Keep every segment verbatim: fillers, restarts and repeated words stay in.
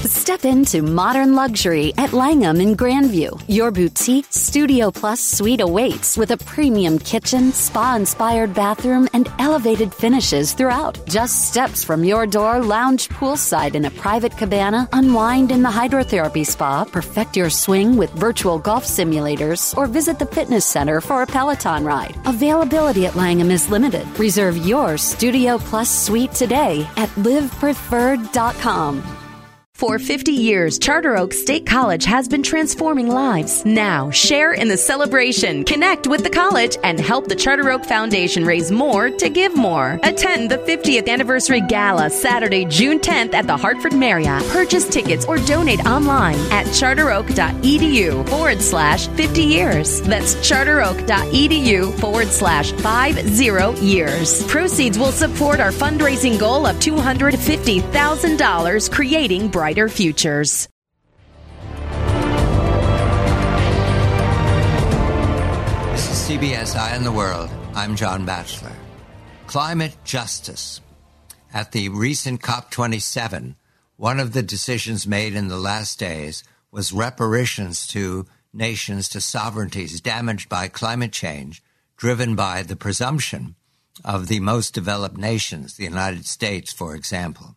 Step into modern luxury at Langham in Grandview. Your boutique Studio Plus suite awaits with a premium kitchen, spa-inspired bathroom, and elevated finishes throughout. Just steps from your door, lounge poolside in a private cabana, unwind in the hydrotherapy spa, perfect your swing with virtual golf simulators, or visit the fitness center for a Peloton ride. Availability at Langham is limited. Reserve your Studio Plus suite today at live preferred dot com. For fifty years, Charter Oak State College has been transforming lives. Now, share in the celebration, connect with the college, and help the Charter Oak Foundation raise more to give more. Attend the fiftieth Anniversary Gala Saturday, June tenth at the Hartford Marriott. Purchase tickets or donate online at charteroak.edu forward slash 50 years. That's charteroak.edu forward slash 50 years. Proceeds will support our fundraising goal of two hundred fifty thousand dollars, creating brighter futures. This is C B S Eye on the World. I'm John Batchelor. Climate justice. At the recent COP twenty-seven, one of the decisions made in the last days was reparations to nations, to sovereignties damaged by climate change, driven by the presumption of the most developed nations, the United States, for example.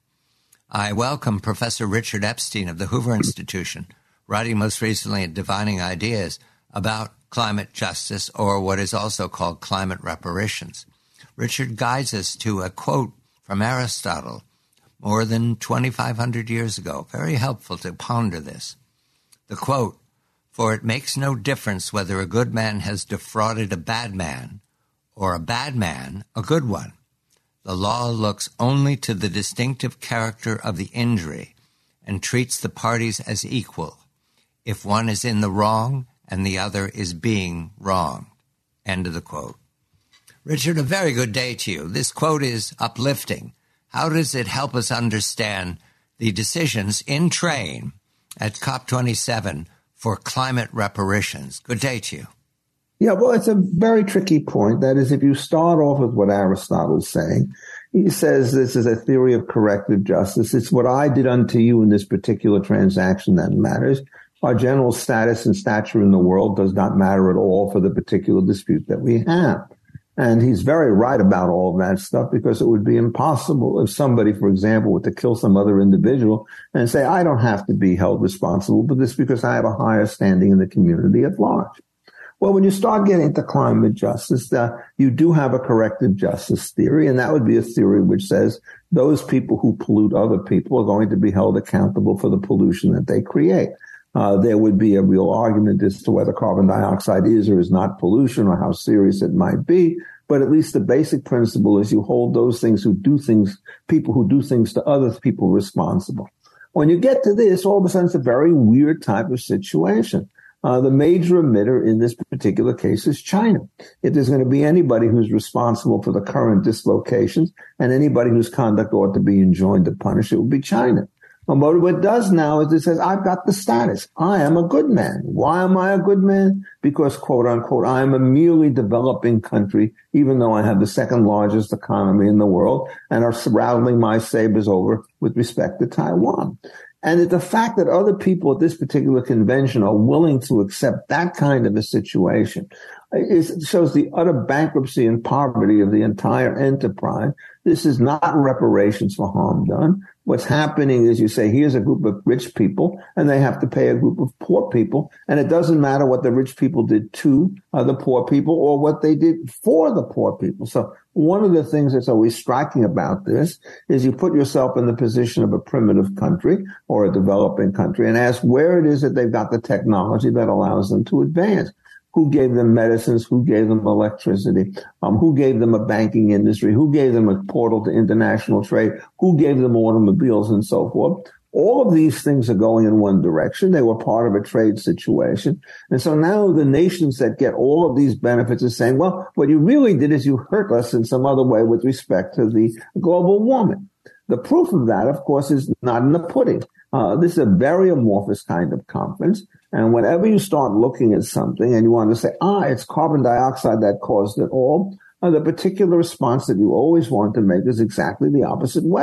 I welcome Professor Richard Epstein of the Hoover Institution, writing most recently at Divining Ideas about climate justice, or what is also called climate reparations. Richard guides us to a quote from Aristotle more than twenty-five hundred years ago. Very helpful to ponder this. The quote, "For it makes no difference whether a good man has defrauded a bad man or a bad man a good one. The law looks only to the distinctive character of the injury and treats the parties as equal, if one is in the wrong and the other is being wronged." End of the quote. Richard, a very good day to you. This quote is uplifting. How does it help us understand the decisions in train at COP twenty-seven for climate reparations? Good day to you. Yeah, well, it's a very tricky point. That is, if you start off with what Aristotle is saying, he says this is a theory of corrective justice. It's what I did unto you in this particular transaction that matters. Our general status and stature in the world does not matter at all for the particular dispute that we have. And he's very right about all of that stuff, because it would be impossible if somebody, for example, were to kill some other individual and say, I don't have to be held responsible for this because I have a higher standing in the community at large. Well, when you start getting to climate justice, uh, you do have a corrective justice theory, and that would be a theory which says those people who pollute other people are going to be held accountable for the pollution that they create. Uh, there would be a real argument as to whether carbon dioxide is or is not pollution, or how serious it might be. But at least the basic principle is you hold those things who do things, people who do things to other people responsible. When you get to this, all of a sudden it's a very weird type of situation. Uh, the major emitter in this particular case is China. If there's going to be anybody who's responsible for the current dislocations and anybody whose conduct ought to be enjoined to punish, it would be China. And what it does now is it says, I've got the status. I am a good man. Why am I a good man? Because, quote unquote, I am a merely developing country, even though I have the second largest economy in the world and are rattling my sabers over with respect to Taiwan. And the fact that other people at this particular convention are willing to accept that kind of a situation is, shows the utter bankruptcy and poverty of the entire enterprise. This is not reparations for harm done. What's happening is you say, here's a group of rich people, and they have to pay a group of poor people. And it doesn't matter what the rich people did to uh, the poor people or what they did for the poor people. So one of the things that's always striking about this is you put yourself in the position of a primitive country or a developing country and ask where it is that they've got the technology that allows them to advance. Who gave them medicines? Who gave them electricity? Um, who gave them a banking industry? Who gave them a portal to international trade? Who gave them automobiles and so forth? All of these things are going in one direction. They were part of a trade situation. And so now the nations that get all of these benefits are saying, well, what you really did is you hurt us in some other way with respect to the global warming. The proof of that, of course, is not in the pudding. Uh, this is a very amorphous kind of conference. And whenever you start looking at something and you want to say, ah, it's carbon dioxide that caused it all, uh, the particular response that you always want to make is exactly the opposite way.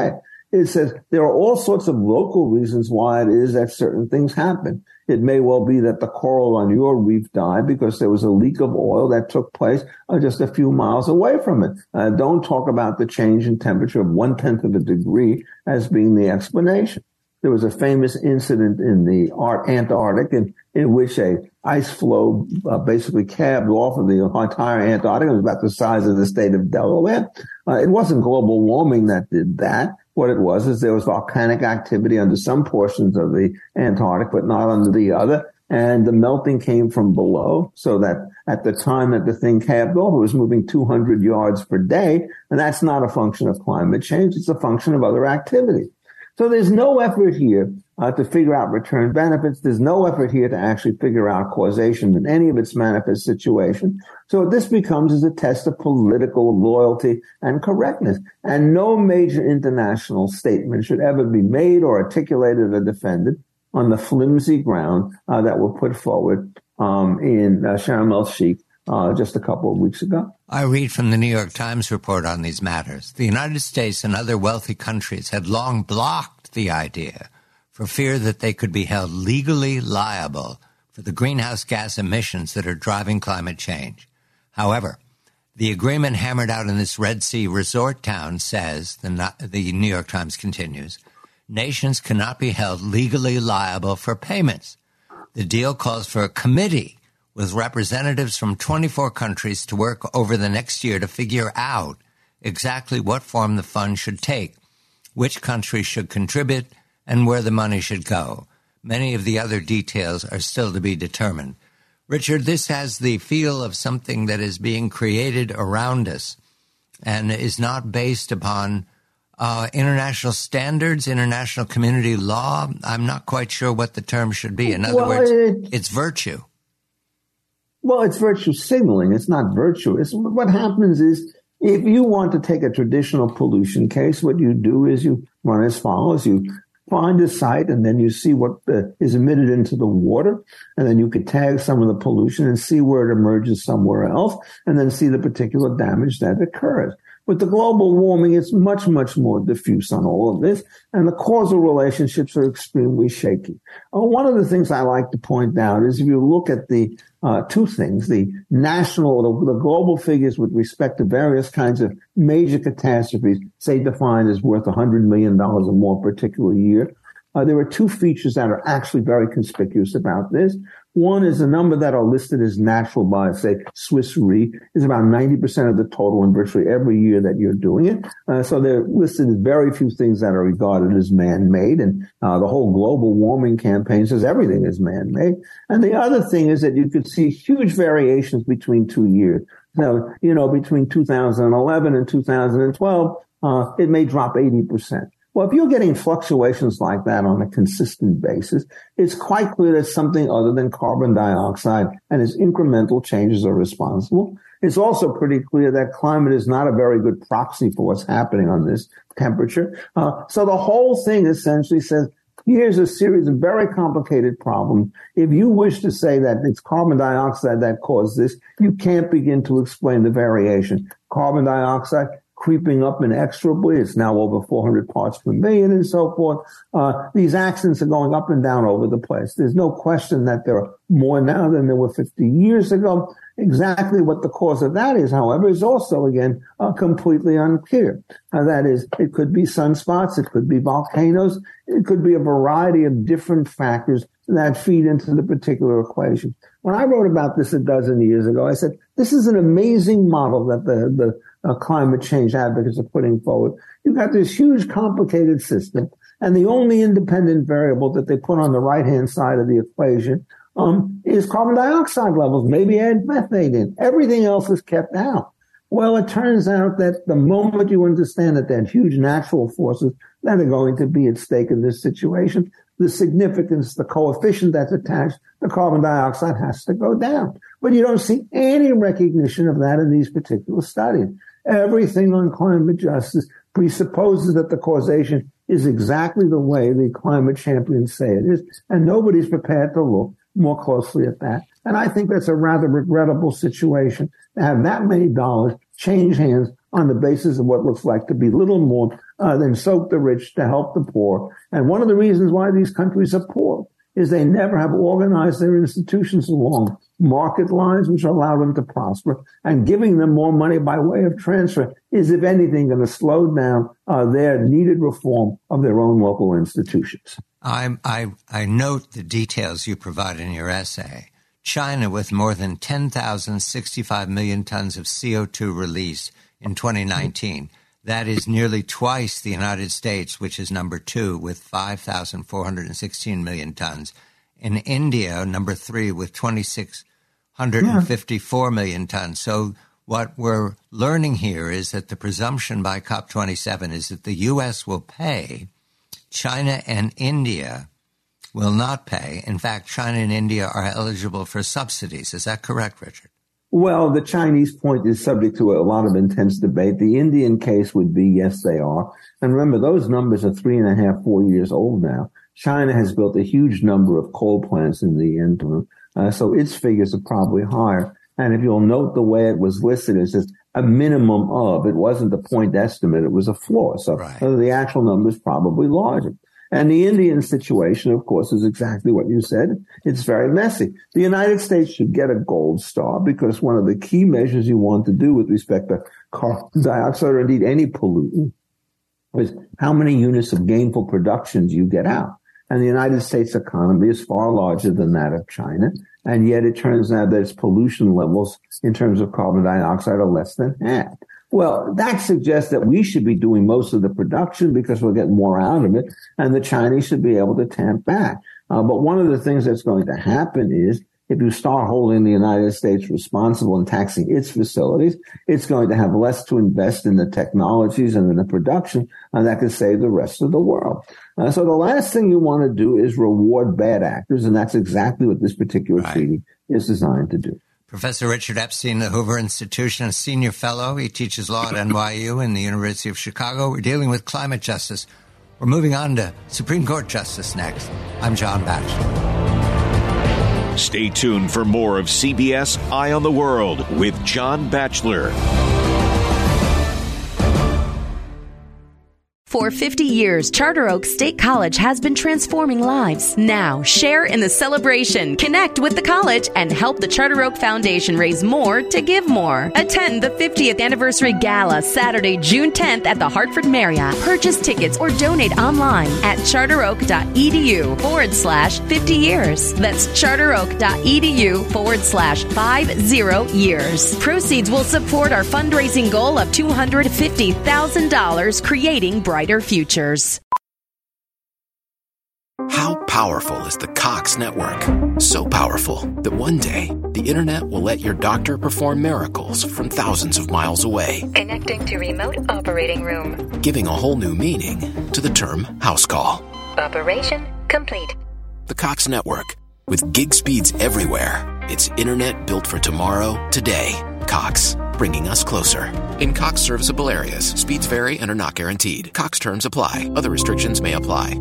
It says there are all sorts of local reasons why it is that certain things happen. It may well be that the coral on your reef died because there was a leak of oil that took place uh, just a few miles away from it. Uh, don't talk about the change in temperature of one-tenth of a degree as being the explanation. There was a famous incident in the Antarctic in, in which a ice floe uh, basically calved off of the entire Antarctic. It was about the size of the state of Delaware. Uh, it wasn't global warming that did that. What it was is there was volcanic activity under some portions of the Antarctic, but not under the other. And the melting came from below, so that at the time that the thing calved off, it was moving two hundred yards per day. And that's not a function of climate change. It's a function of other activity. So there's no effort here uh, to figure out return benefits. There's no effort here to actually figure out causation in any of its manifest situation. So what this becomes is a test of political loyalty and correctness. And no major international statement should ever be made or articulated or defended on the flimsy ground uh, that were put forward um, in uh, Sharm el-Sheikh Uh, just a couple of weeks ago. I read from the New York Times report on these matters. The United States and other wealthy countries had long blocked the idea for fear that they could be held legally liable for the greenhouse gas emissions that are driving climate change. However, the agreement hammered out in this Red Sea resort town says, the, the New York Times continues, nations cannot be held legally liable for payments. The deal calls for a committee with representatives from twenty-four countries to work over the next year to figure out exactly what form the fund should take, which countries should contribute, and where the money should go. Many of the other details are still to be determined. Richard, this has the feel of something that is being created around us and is not based upon uh, international standards, international community law. I'm not quite sure what the term should be. In other well, words, it- it's virtue. Well, it's virtue signaling. It's not virtuous. What happens is if you want to take a traditional pollution case, what you do is you run as follows. You find a site and then you see what uh, is emitted into the water. And then you could tag some of the pollution and see where it emerges somewhere else and then see the particular damage that occurs. With the global warming, it's much, much more diffuse on all of this, and the causal relationships are extremely shaky. Uh, one of the things I like to point out is if you look at the uh, two things, the national, the, the global figures with respect to various kinds of major catastrophes, say defined as worth one hundred million dollars or more per particular year, uh, there are two features that are actually very conspicuous about this. One is the number that are listed as natural by, say, Swiss Re is about ninety percent of the total in virtually every year that you're doing it. Uh, so they're listed as very few things that are regarded as man-made. And uh, the whole global warming campaign says everything is man-made. And the other thing is that you could see huge variations between two years. So, you know, between two thousand eleven and two thousand twelve, uh, it may drop eighty percent. Well, if you're getting fluctuations like that on a consistent basis, it's quite clear that something other than carbon dioxide and its incremental changes are responsible. It's also pretty clear that climate is not a very good proxy for what's happening on this temperature. Uh, so the whole thing essentially says, here's a series of very complicated problems. If you wish to say that it's carbon dioxide that caused this, you can't begin to explain the variation. Carbon dioxide creeping up inexorably. It's now over four hundred parts per million and so forth. Uh, these accidents are going up and down over the place. There's no question that there are more now than there were fifty years ago. Exactly what the cause of that is, however, is also, again, uh, completely unclear. Uh, that is, it could be sunspots, it could be volcanoes, it could be a variety of different factors that feed into the particular equation. When I wrote about this a dozen years ago, I said, this is an amazing model that the, the uh, climate change advocates are putting forward. You've got this huge, complicated system, and the only independent variable that they put on the right-hand side of the equation um, is carbon dioxide levels, maybe add methane in. Everything else is kept out. Well, it turns out that the moment you understand that there are huge natural forces that are going to be at stake in this situation, the significance, the coefficient that's attached to carbon dioxide has to go down. But you don't see any recognition of that in these particular studies. Everything on climate justice presupposes that the causation is exactly the way the climate champions say it is, and nobody's prepared to look more closely at that. And I think that's a rather regrettable situation to have that many dollars change hands on the basis of what looks like to be little more uh, than soak the rich to help the poor. And one of the reasons why these countries are poor is they never have organized their institutions along market lines which allow them to prosper, and giving them more money by way of transfer is, if anything, going to slow down uh, their needed reform of their own local institutions. I, I, I note the details you provide in your essay. China, with more than ten thousand sixty-five million tons of C O two released in twenty nineteen. That is nearly twice the United States, which is number two with five thousand four hundred sixteen million tons. In India, number three with two thousand six hundred fifty-four million tons. So what we're learning here is that the presumption by COP twenty-seven is that the U S will pay. China and India will not pay. In fact, China and India are eligible for subsidies. Is that correct, Richard? Well, the Chinese point is subject to a lot of intense debate. The Indian case would be, yes, they are. And remember, those numbers are three and a half, four years old now. China has built a huge number of coal plants in the interim, uh, so its figures are probably higher. And if you'll note the way it was listed, it's just a minimum of. It wasn't the point estimate. It was a floor. So right. The actual number is probably larger. And the Indian situation, of course, is exactly what you said. It's very messy. The United States should get a gold star because one of the key measures you want to do with respect to carbon dioxide, or indeed any pollutant, is how many units of gainful productions you get out. And the United States economy is far larger than that of China. And yet it turns out that its pollution levels in terms of carbon dioxide are less than half. Well, that suggests that we should be doing most of the production because we'll get more out of it, and the Chinese should be able to tamp back. Uh, but one of the things that's going to happen is if you start holding the United States responsible and taxing its facilities, it's going to have less to invest in the technologies and in the production, and that can save the rest of the world. Uh, so the last thing you want to do is reward bad actors, and that's exactly what this particular right. treaty is designed to do. Professor Richard Epstein, the Hoover Institution, a senior fellow. He teaches law at N Y U and the University of Chicago. We're dealing with climate justice. We're moving on to Supreme Court justice next. I'm John Batchelor. Stay tuned for more of C B S Eye on the World with John Batchelor. For fifty years, Charter Oak State College has been transforming lives. Now, share in the celebration, connect with the college, and help the Charter Oak Foundation raise more to give more. Attend the fiftieth Anniversary Gala Saturday, June tenth at the Hartford Marriott. Purchase tickets or donate online at charteroak.edu forward slash 50 years. That's charteroak.edu forward slash 50 years. Proceeds will support our fundraising goal of two hundred fifty thousand dollars, creating bright futures. How powerful is the Cox network? So powerful that one day the internet will let your doctor perform miracles from thousands of miles away. Connecting to remote operating room. Giving a whole new meaning to the term house call. Operation complete. The Cox network. With gig speeds everywhere. It's internet built for tomorrow, today. Cox. Bringing us closer. In Cox serviceable areas, speeds vary and are not guaranteed. Cox terms apply. Other restrictions may apply.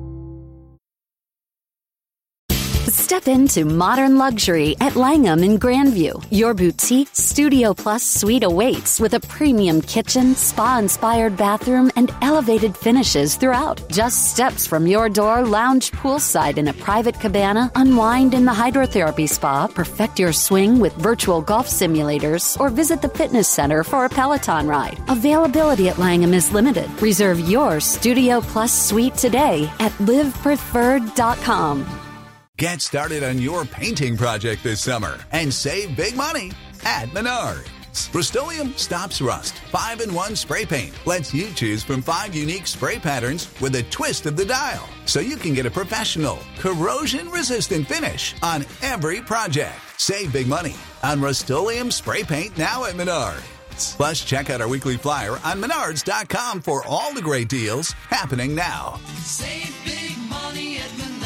Step into modern luxury at Langham in Grandview. Your boutique Studio Plus suite awaits with a premium kitchen, spa-inspired bathroom, and elevated finishes throughout. Just steps from your door, lounge poolside in a private cabana, unwind in the hydrotherapy spa, perfect your swing with virtual golf simulators, or visit the fitness center for a Peloton ride. Availability at Langham is limited. Reserve your Studio Plus suite today at live preferred dot com. Get started on your painting project this summer and save big money at Menards. Rust-Oleum Stops Rust five in one Spray Paint lets you choose from five unique spray patterns with a twist of the dial, so you can get a professional, corrosion-resistant finish on every project. Save big money on Rust-Oleum Spray Paint now at Menards. Plus, check out our weekly flyer on menards dot com for all the great deals happening now. Save big money at Menards.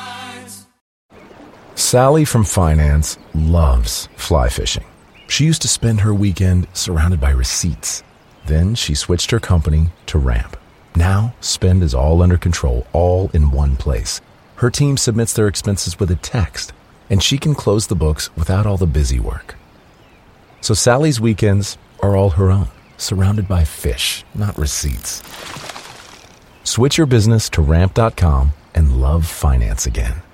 Sally from finance loves fly fishing. She used to spend her weekend surrounded by receipts. Then she switched her company to Ramp. Now, spend is all under control, all in one place. Her team submits their expenses with a text, and she can close the books without all the busy work. So Sally's weekends are all her own. surrounded by fish, not receipts. Switch your business to ramp dot com and love finance again.